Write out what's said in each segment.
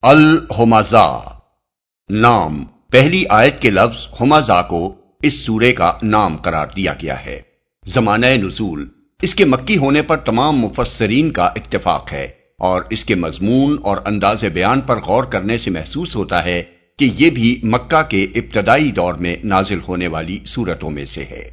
الہمزہ نام پہلی آیت کے لفظ ہمزہ کو اس سورے کا نام قرار دیا گیا ہے۔ زمانہ نزول اس کے مکی ہونے پر تمام مفسرین کا اتفاق ہے، اور اس کے مضمون اور انداز بیان پر غور کرنے سے محسوس ہوتا ہے کہ یہ بھی مکہ کے ابتدائی دور میں نازل ہونے والی سورتوں میں سے ہے۔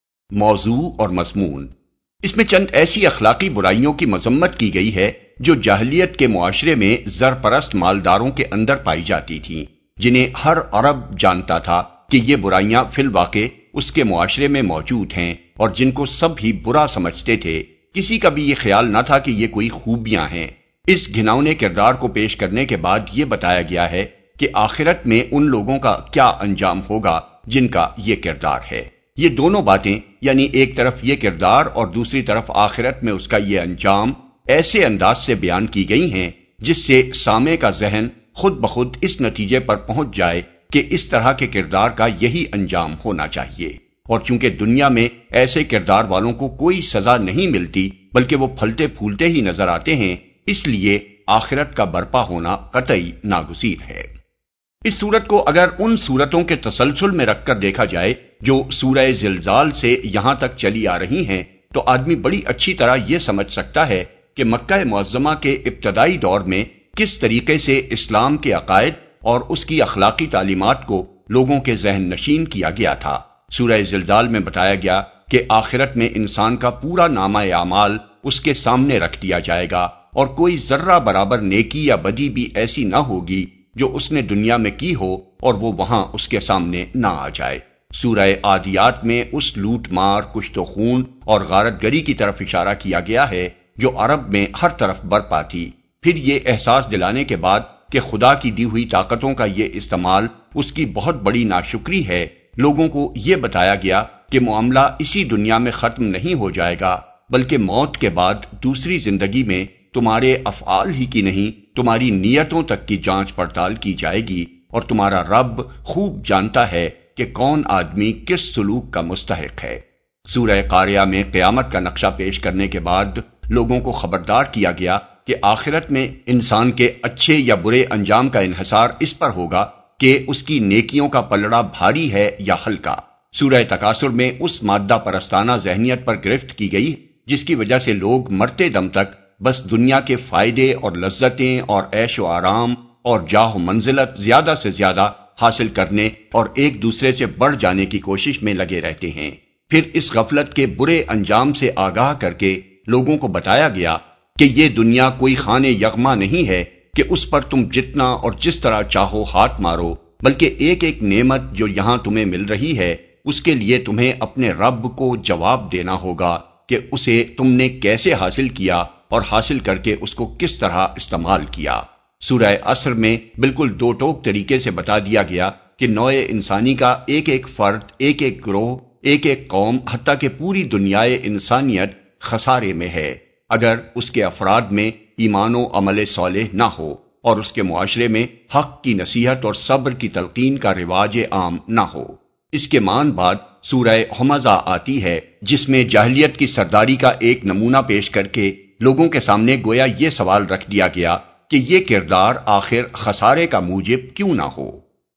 موضوع اور مضمون اس میں چند ایسی اخلاقی برائیوں کی مذمت کی گئی ہے جو جاہلیت کے معاشرے میں زر پرست مالداروں کے اندر پائی جاتی تھیں، جنہیں ہر عرب جانتا تھا کہ یہ برائیاں فی الواقع اس کے معاشرے میں موجود ہیں، اور جن کو سب ہی برا سمجھتے تھے۔ کسی کا بھی یہ خیال نہ تھا کہ یہ کوئی خوبیاں ہیں۔ اس گھناؤنے کردار کو پیش کرنے کے بعد یہ بتایا گیا ہے کہ آخرت میں ان لوگوں کا کیا انجام ہوگا جن کا یہ کردار ہے۔ یہ دونوں باتیں، یعنی ایک طرف یہ کردار اور دوسری طرف آخرت میں اس کا یہ انجام، ایسے انداز سے بیان کی گئی ہیں جس سے سامع کا ذہن خود بخود اس نتیجے پر پہنچ جائے کہ اس طرح کے کردار کا یہی انجام ہونا چاہیے۔ اور چونکہ دنیا میں ایسے کردار والوں کو کوئی سزا نہیں ملتی بلکہ وہ پھلتے پھولتے ہی نظر آتے ہیں، اس لیے آخرت کا برپا ہونا قطعی ناگزیر ہے۔ اس سورت کو اگر ان سورتوں کے تسلسل میں رکھ کر دیکھا جائے جو سورہ زلزال سے یہاں تک چلی آ رہی ہیں، تو آدمی بڑی اچھی طرح یہ سمجھ سکتا ہے کہ مکہ معظمہ کے ابتدائی دور میں کس طریقے سے اسلام کے عقائد اور اس کی اخلاقی تعلیمات کو لوگوں کے ذہن نشین کیا گیا تھا۔ سورہ زلزال میں بتایا گیا کہ آخرت میں انسان کا پورا نامہ اعمال اس کے سامنے رکھ دیا جائے گا، اور کوئی ذرہ برابر نیکی یا بدی بھی ایسی نہ ہوگی جو اس نے دنیا میں کی ہو اور وہ وہاں اس کے سامنے نہ آ جائے۔ سورہ عادیات میں اس لوٹ مار، کشت و خون اور غارت گری کی طرف اشارہ کیا گیا ہے جو عرب میں ہر طرف برپا تھی۔ پھر یہ احساس دلانے کے بعد کہ خدا کی دی ہوئی طاقتوں کا یہ استعمال اس کی بہت بڑی ناشکری ہے، لوگوں کو یہ بتایا گیا کہ معاملہ اسی دنیا میں ختم نہیں ہو جائے گا، بلکہ موت کے بعد دوسری زندگی میں تمہارے افعال ہی کی نہیں، تمہاری نیتوں تک کی جانچ پڑتال کی جائے گی، اور تمہارا رب خوب جانتا ہے کہ کون آدمی کس سلوک کا مستحق ہے۔ سورہ قاریہ میں قیامت کا نقشہ پیش کرنے کے بعد لوگوں کو خبردار کیا گیا کہ آخرت میں انسان کے اچھے یا برے انجام کا انحصار اس پر ہوگا کہ اس کی نیکیوں کا پلڑا بھاری ہے یا ہلکا۔ سورہ تکاثر میں اس مادہ پرستانہ ذہنیت پر گرفت کی گئی جس کی وجہ سے لوگ مرتے دم تک بس دنیا کے فائدے اور لذتیں اور عیش و آرام اور جاہ و منزلت زیادہ سے زیادہ حاصل کرنے اور ایک دوسرے سے بڑھ جانے کی کوشش میں لگے رہتے ہیں۔ پھر اس غفلت کے برے انجام سے آگاہ کر کے لوگوں کو بتایا گیا کہ یہ دنیا کوئی خانے یغما نہیں ہے کہ اس پر تم جتنا اور جس طرح چاہو ہاتھ مارو، بلکہ ایک ایک نعمت جو یہاں تمہیں مل رہی ہے اس کے لیے تمہیں اپنے رب کو جواب دینا ہوگا کہ اسے تم نے کیسے حاصل کیا اور حاصل کر کے اس کو کس طرح استعمال کیا۔ سورہ عصر میں بالکل دو ٹوک طریقے سے بتا دیا گیا کہ نوع انسانی کا ایک ایک فرد، ایک ایک گروہ، ایک ایک قوم، حتیٰ کہ پوری دنیائے انسانیت خسارے میں ہے اگر اس کے افراد میں ایمان و عمل صالح نہ ہو اور اس کے معاشرے میں حق کی نصیحت اور صبر کی تلقین کا رواج عام نہ ہو۔ اس کے مان بعد سورہ ہمزہ آتی ہے جس میں جاہلیت کی سرداری کا ایک نمونہ پیش کر کے لوگوں کے سامنے گویا یہ سوال رکھ دیا گیا کہ یہ کردار آخر خسارے کا موجب کیوں نہ ہو۔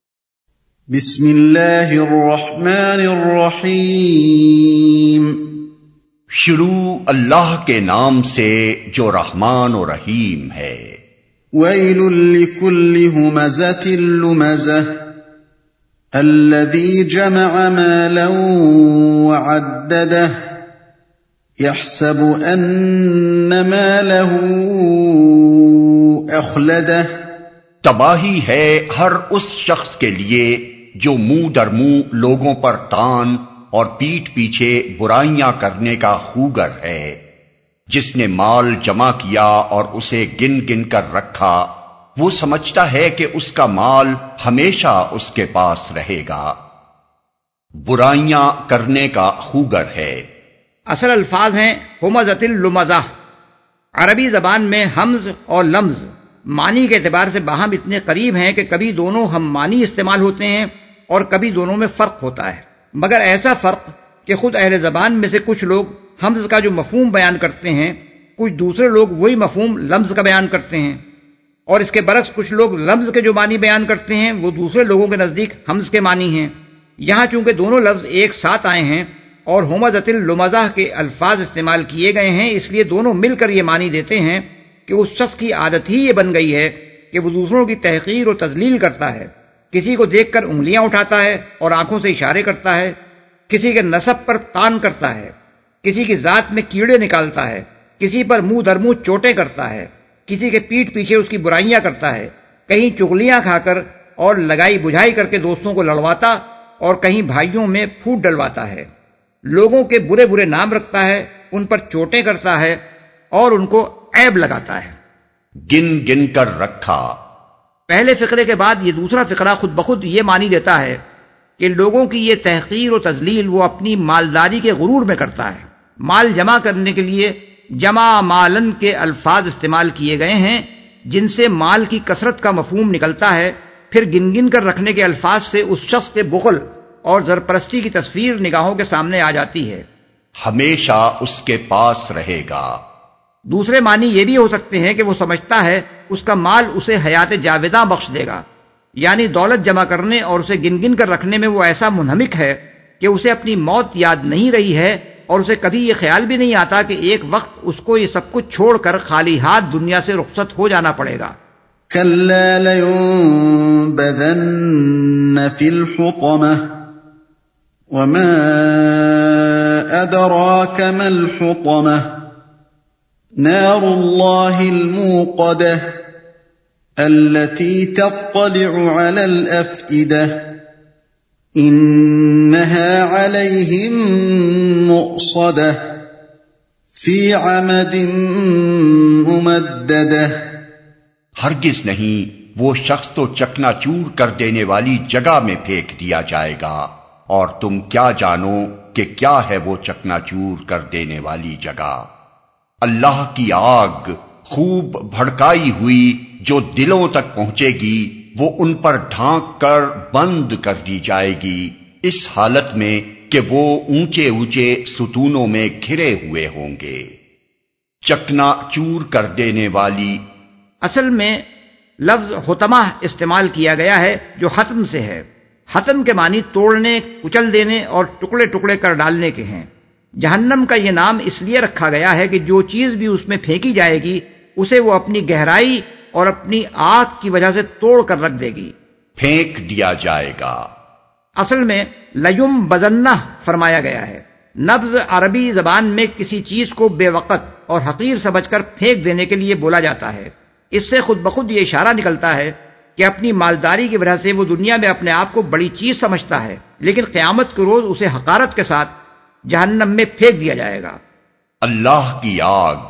بسم اللہ الرحمن الرحیم۔ شروع اللہ کے نام سے جو رحمان و رحیم ہے۔ ویل لکل ہمزۃ لمزہ الذی جمع مالا وعددہ یحسب ان مالہ اخلدہ۔ تباہی ہے ہر اس شخص کے لیے جو منہ در منہ لوگوں پر تان اور پیٹھ پیچھے برائیاں کرنے کا خوگر ہے، جس نے مال جمع کیا اور اسے گن گن کر رکھا، وہ سمجھتا ہے کہ اس کا مال ہمیشہ اس کے پاس رہے گا۔ برائیاں کرنے کا خوگر ہے۔ اصل الفاظ ہیں ہمزۃ اللمزہ۔ عربی زبان میں حمز اور لمز معنی کے اعتبار سے باہم اتنے قریب ہیں کہ کبھی دونوں ہم معنی استعمال ہوتے ہیں اور کبھی دونوں میں فرق ہوتا ہے، مگر ایسا فرق کہ خود اہل زبان میں سے کچھ لوگ حمز کا جو مفہوم بیان کرتے ہیں، کچھ دوسرے لوگ وہی مفہوم لمز کا بیان کرتے ہیں، اور اس کے برعکس کچھ لوگ لفظ کے جو معنی بیان کرتے ہیں وہ دوسرے لوگوں کے نزدیک حمز کے معنی ہیں۔ یہاں چونکہ دونوں لفظ ایک ساتھ آئے ہیں اور ہمزۃ اللمزہ کے الفاظ استعمال کیے گئے ہیں، اس لیے دونوں مل کر یہ معنی دیتے ہیں کہ اس شخص کی عادت ہی یہ بن گئی ہے کہ وہ دوسروں کی تحقیر و تذلیل کرتا ہے، کسی کو دیکھ کر انگلیاں اٹھاتا ہے اور آنکھوں سے اشارے کرتا ہے، کسی کے نسب پر تان کرتا ہے، کسی کی ذات میں کیڑے نکالتا ہے، کسی پر منہ در منہ چوٹیں کرتا ہے، کسی کے پیٹھ پیچھے اس کی برائیاں کرتا ہے، کہیں چغلیاں کھا کر اور لگائی بجھائی کر کے دوستوں کو لڑواتا اور کہیں بھائیوں میں پھوٹ ڈلواتا ہے، لوگوں کے برے برے نام رکھتا ہے، ان پر چوٹیں کرتا ہے اور ان کو عیب لگاتا ہے۔ گن گن کر رکھا۔ پہلے فقرے کے بعد یہ دوسرا فقرہ خود بخود یہ معنی دیتا ہے کہ لوگوں کی یہ تحقیر و تذلیل وہ اپنی مالداری کے غرور میں کرتا ہے۔ مال جمع کرنے کے لیے جمع مالن کے الفاظ استعمال کیے گئے ہیں جن سے مال کی کثرت کا مفہوم نکلتا ہے، پھر گن گن کر رکھنے کے الفاظ سے اس شخص کے بخل اور زرپرستی کی تصویر نگاہوں کے سامنے آ جاتی ہے۔ ہمیشہ اس کے پاس رہے گا۔ دوسرے معنی یہ بھی ہو سکتے ہیں کہ وہ سمجھتا ہے اس کا مال اسے حیات جاویداں بخش دے گا، یعنی دولت جمع کرنے اور اسے گن گن کر رکھنے میں وہ ایسا منہمک ہے کہ اسے اپنی موت یاد نہیں رہی ہے اور اسے کبھی یہ خیال بھی نہیں آتا کہ ایک وقت اس کو یہ سب کچھ چھوڑ کر خالی ہاتھ دنیا سے رخصت ہو جانا پڑے گا۔ كَلَّا لَيُنبَذَنَّ فِي الْحُطَمَةِ وَمَا أَدْرَاكَ مَا الْحُطَمَةُ نَارُ اللَّهِ الْمُوقَدَةُ الَّتِي تَطَّلِعُ عَلَى الْأَفْئِدَةِ إِنَّهَا عَلَيْهِمْ مُؤْصَدَةٌ فِي عَمَدٍ مُمَدَّدَةٍ۔ ہرگز نہیں، وہ شخص تو چکنا چور کر دینے والی جگہ میں پھینک دیا جائے گا، اور تم کیا جانو کہ کیا ہے وہ چکنا چور کر دینے والی جگہ؟ اللہ کی آگ خوب بھڑکائی ہوئی جو دلوں تک پہنچے گی، وہ ان پر ڈھانک کر بند کر دی جائے گی، اس حالت میں کہ وہ اونچے اونچے ستونوں میں گھرے ہوئے ہوں گے۔ چکنا چور کر دینے والی، اصل میں لفظ حطمہ استعمال کیا گیا ہے جو حتم سے ہے۔ حتم کے معنی توڑنے، کچل دینے اور ٹکڑے ٹکڑے کر ڈالنے کے ہیں۔ جہنم کا یہ نام اس لیے رکھا گیا ہے کہ جو چیز بھی اس میں پھینکی جائے گی اسے وہ اپنی گہرائی اور اپنی آگ کی وجہ سے توڑ کر رکھ دے گی، پھینک دیا جائے گا۔ اصل میں لیوم بزنہ فرمایا گیا ہے۔ نبض عربی زبان میں کسی چیز کو بے وقت اور حقیر سمجھ کر پھینک دینے کے لیے بولا جاتا ہے۔ اس سے خود بخود یہ اشارہ نکلتا ہے کہ اپنی مالداری کی وجہ سے وہ دنیا میں اپنے آپ کو بڑی چیز سمجھتا ہے، لیکن قیامت کے روز اسے حقارت کے ساتھ جہنم میں پھینک دیا جائے گا۔ اللہ کی آگ۔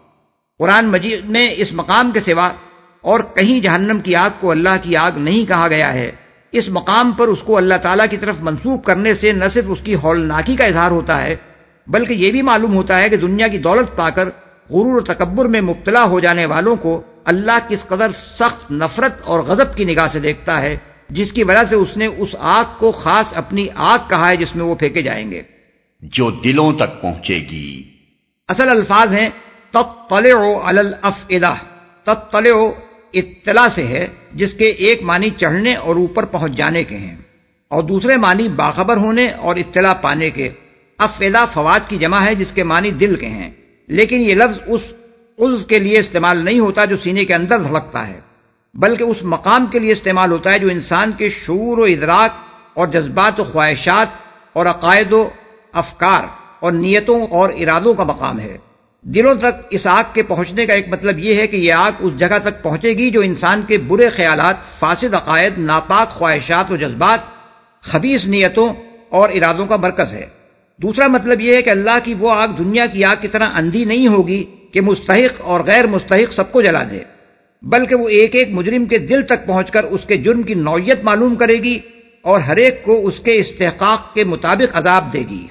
قرآن مجید میں اس مقام کے سوا اور کہیں جہنم کی آگ کو اللہ کی آگ نہیں کہا گیا ہے۔ اس مقام پر اس کو اللہ تعالیٰ کی طرف منسوب کرنے سے نہ صرف اس کی ہولناکی کا اظہار ہوتا ہے بلکہ یہ بھی معلوم ہوتا ہے کہ دنیا کی دولت پا کر غرور و تکبر میں مبتلا ہو جانے والوں کو اللہ کس قدر سخت نفرت اور غضب کی نگاہ سے دیکھتا ہے، جس کی وجہ سے اس نے اس آگ کو خاص اپنی آگ کہا ہے جس میں وہ پھینکے جائیں گے، جو دلوں تک پہنچے گی۔ اصل الفاظ ہیں تطلع علی الافئدہ۔ تطلع اطلاع سے ہے جس کے ایک معنی چڑھنے اور اوپر پہنچ جانے کے ہیں اور دوسرے معنی باخبر ہونے اور اطلاع پانے کے۔ افئدہ فواد کی جمع ہے جس کے معنی دل کے ہیں، لیکن یہ لفظ اس عضو کے لیے استعمال نہیں ہوتا جو سینے کے اندر دھڑکتا ہے، بلکہ اس مقام کے لیے استعمال ہوتا ہے جو انسان کے شعور و ادراک اور جذبات و خواہشات اور عقائد و افکار اور نیتوں اور ارادوں کا مقام ہے۔ دلوں تک اس آگ کے پہنچنے کا ایک مطلب یہ ہے کہ یہ آگ اس جگہ تک پہنچے گی جو انسان کے برے خیالات، فاسد عقائد، ناپاک خواہشات و جذبات، خبیث نیتوں اور ارادوں کا مرکز ہے۔ دوسرا مطلب یہ ہے کہ اللہ کی وہ آگ دنیا کی آگ کی طرح اندھی نہیں ہوگی کہ مستحق اور غیر مستحق سب کو جلا دے، بلکہ وہ ایک ایک مجرم کے دل تک پہنچ کر اس کے جرم کی نوعیت معلوم کرے گی اور ہر ایک کو اس کے استحقاق کے مطابق عذاب دے گی،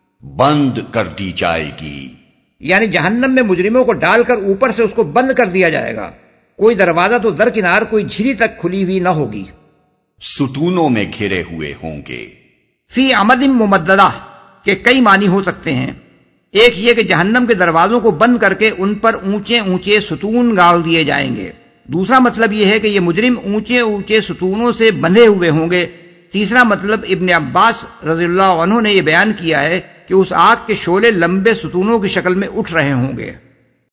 بند کر دی جائے گی۔ یعنی جہنم میں مجرموں کو ڈال کر اوپر سے اس کو بند کر دیا جائے گا، کوئی دروازہ تو درکنار کوئی جھلی تک کھلی ہوئی نہ ہوگی، ستونوں میں گھرے ہوئے ہوں گے۔ فی عمد ممددہ کے کئی معنی ہو سکتے ہیں۔ ایک یہ کہ جہنم کے دروازوں کو بند کر کے ان پر اونچے اونچے ستون گاڑ دیے جائیں گے، دوسرا مطلب یہ ہے کہ یہ مجرم اونچے اونچے ستونوں سے بندھے ہوئے ہوں گے۔ تیسرا مطلب ابن عباس رضی اللہ عنہ نے یہ بیان کیا ہے کہ اس آگ کے شعلے لمبے ستونوں کی شکل میں اٹھ رہے ہوں گے۔